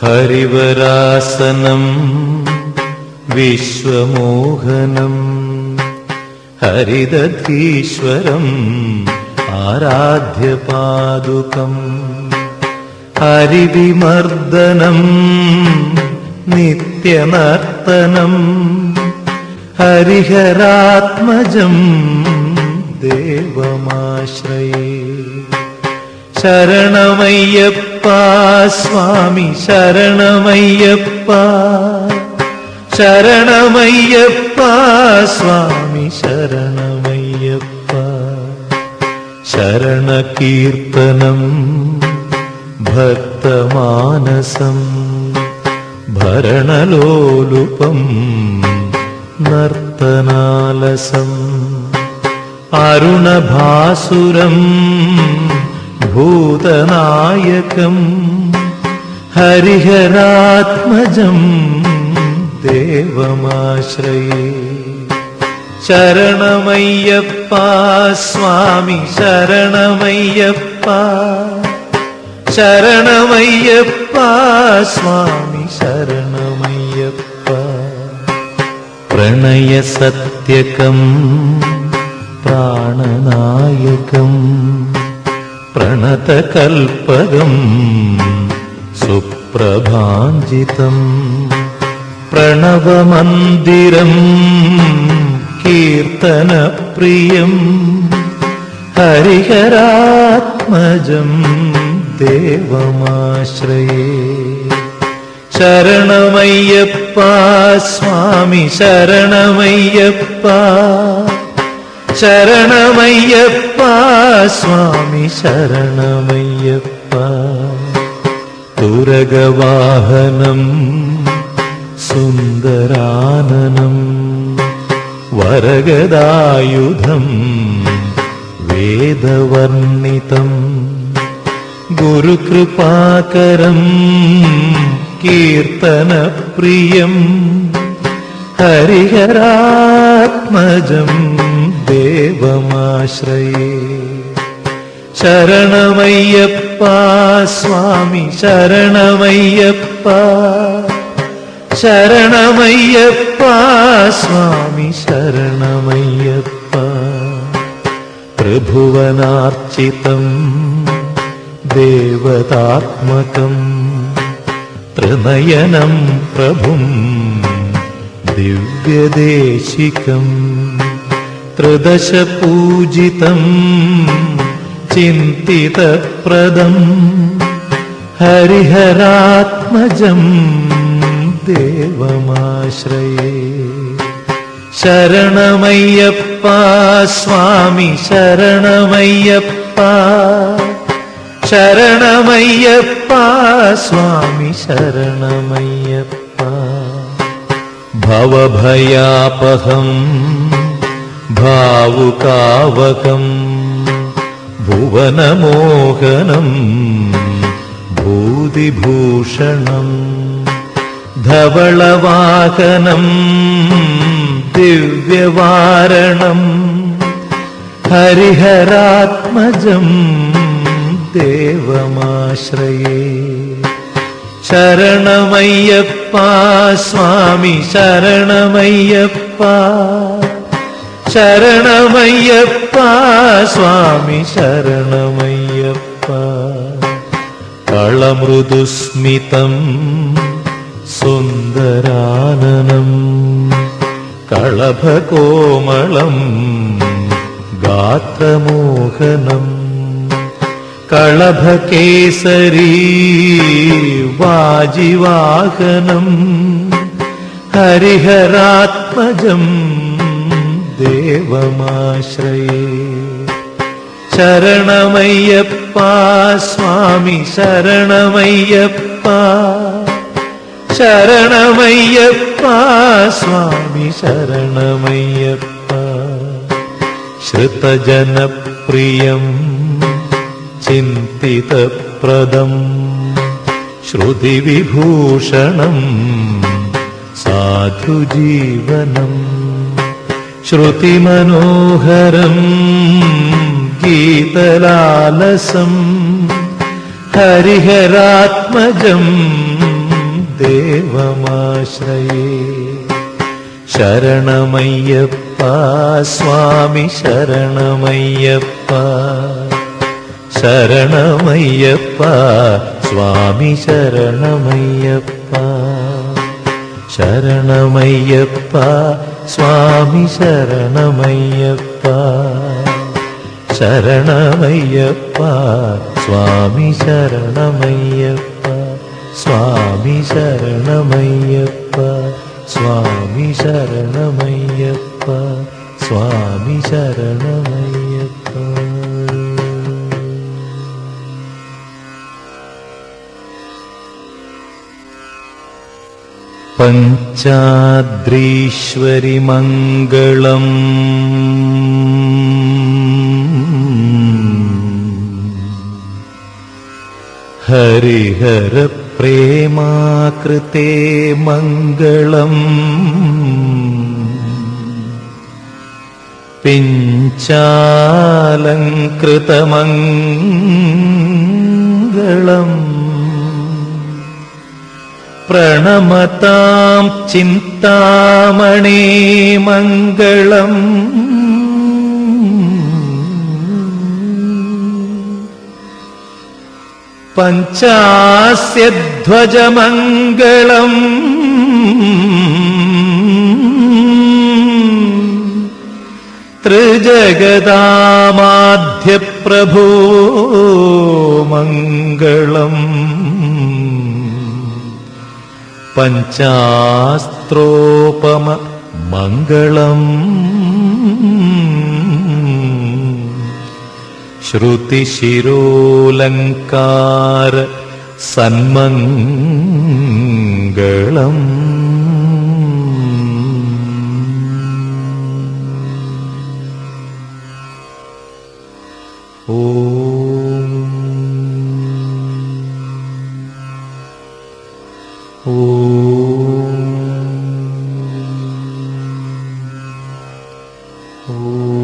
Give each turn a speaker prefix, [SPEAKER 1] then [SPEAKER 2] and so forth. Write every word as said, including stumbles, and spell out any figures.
[SPEAKER 1] ഹരിവരാസനം വിശ്വമോഹനം ഹരിദധീശ്വരം ആരാധ്യപാദുകം ഹരിവിമർദ്ദനം നിത്യനർത്തനം ഹരിഹരാത്മജം ദേവമാശ്രയേ. ശരണമയ്യപ്പ സ്വാമി ശരണമയ്യപ്പ, ശരണമയ്യപ്പ സ്വാമി ശരണമയ്യപ്പ. ശരണകീർത്തനം ഭക്തമാനസം ഭരണലോലുപം നർത്തനാലസം അരുണഭാസുരം ഭൂതനായകം ഹരിഹരാത്മജം ദേവമാശ്രയേ. ശരണമയ്യപ്പ സ്വാമി ശരണമയ്യപ്പ, ശരണമയ്യപ്പ സ്വാമി ശരണമയ്യപ്പ. പ്രണയസത്യകം പ്രാണനായകം പ്രണതകൽപകം സുപ്രഭാഞ്ജിതം പ്രണവമന്ദിരം കീർത്തനപ്രിയം ഹരിഹരാത്മജം ദേവമാശ്രയേ. ശരണമയ്യപ്പ സ്വാമി ശരണമയ്യപ്പ, ശരണമയ്യപ്പ സ്വാമി ശരണമയ്യപ്പ. തുരഗവാഹനം സുന്ദരാനനം വരഗദായുധം വേദവർണിതം ഗുരുകൃപാകരം കീർത്തനപ്രിയം ഹരിഹരാത്മജം ദേവമാശ്രയേ. ശരണമയ്യപ്പ സ്വാമി ശരണമയ്യപ്പ, ശരണമയ്യപ്പ സ്വാമി ശരണമയ്യപ്പ. ത്രിഭുവനാർച്ചിതം ദേവതാത്മകം ത്രിനയനം പ്രഭും ദിവ്യദേശികം ത്രിദശപൂജിതം ചിന്തിതപ്രദം ഹരിഹരാത്മജം ദേവമാശ്രയേ. ശരണമയ്യപ്പ സ്വാമി ശരണമയ്യപ്പ, ശരണമയ്യപ്പ സ്വാമി ശരണമയ്യപ്പ. ഭവഭയാപഹം ഭാവുകാവകം ഭുവനമോഹനം ഭൂതിഭൂഷണം ധവളവാഹനം ദിവ്യവാരണം ഹരിഹരാത്മജം ദേവമാശ്രയേ. ശരണമയ്യപ്പ സ്വാമി ശരണമയ്യപ്പ, ശരണമയ്യപ്പ സ്വാമി ശരണമയ്യപ്പ. കളമൃദുസ്മിതം സുന്ദരാനനം കളഭകോമളം ഗാത്രമോഹനം കളഭകേസരീ വാജിവാഹനം ഹരിഹരാത്മജം ദേവമാശ്രയേ. ശരണമയ്യപ്പ സ്വാമി ശരണമയ്യപ്പ, ശരണമയ്യപ്പ സ്വാമി ശരണമയ്യപ്പ. ശ്രുതജനപ്രിയം ചിന്തിതപ്രദം ശ്രുതിവിഭൂഷണം സാധുജീവനം ശ്രുതിമനോഹരം ഗീതലാലസം ഹരിഹരാത്മജം ദേവമാശ്രയേ. ശരണമയ്യപ്പ സ്വാമി ശരണമയ്യപ്പ, ശരണമയ്യപ്പ സ്വാമി ശരണമയ്യപ്പ, ശരണമയ്യപ്പ സ്വാമി ശരണമയ്യപ്പ, ശരണമയ്യപ്പ സ്വാമി ശരണമയ്യപ്പ, സ്വാമി ശരണമയ്യപ്പ, സ്വാമി ശരണമയ്യപ്പ, സ്വാമി ശരണമയ്യപ്പ. പഞ്ചാദ്രീശ്വരി മംഗളം ഹരിഹര പ്രേമാകൃതേ മംഗളം പിഞ്ചാലംകൃതമംഗളം പ്രണമതാം ചിന്താമണി മംഗളം പഞ്ചാസ്യധ്വജമംഗളം ത്രിജഗദാമാധ്യപ്രഭോ മംഗളം പഞ്ചാസ്ത്രോപമ മംഗളം ശ്രുതിശിരോലങ്കാര സന്മംഗളം ഓം ഓം ഓം